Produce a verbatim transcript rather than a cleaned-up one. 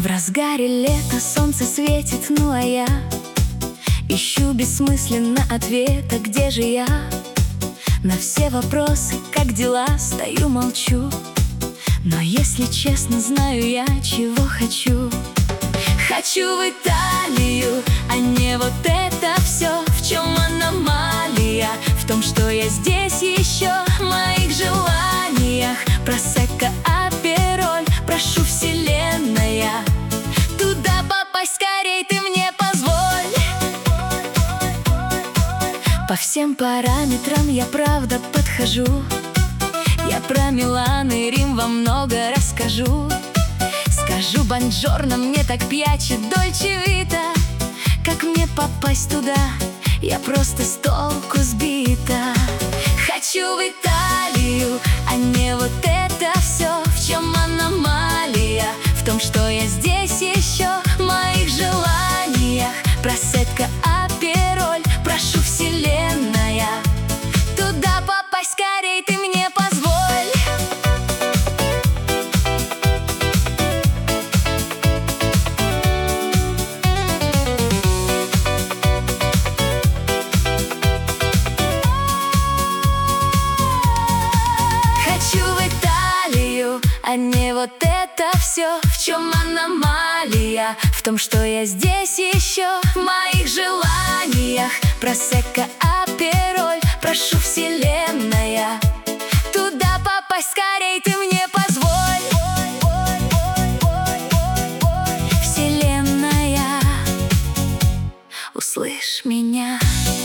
В разгаре лета солнце светит, ну а я ищу бессмысленно ответа, где же я? На все вопросы, как дела, стою, молчу. Но если честно, знаю я, чего хочу. Хочу в Италию, а не вот это все. В чем аномалия? В том, что я здесь еще. В моих желаниях просекко, апероль. Прошу, вселенная, туда попасть скорей, ты мне позволь. По всем параметрам я правда подхожу. Я про Милан и Рим вам много расскажу. Скажу бонжорно, мне так пьяче, дольче вита. Как мне попасть туда? Я просто с толку сбита. Хочу в Италию, а не вот это все. В чем аномалия? В том, что я здесь еще. В моих желаниях просекко, апероль. Прошу, вселенная, туда попасть скорей, ты мне позволь. А не вот это все. В чем аномалия? В том, что я здесь еще. В моих желаниях просекко, апероль. Прошу, вселенная, туда попасть скорей, ты мне позволь. Вселенная, услышь меня.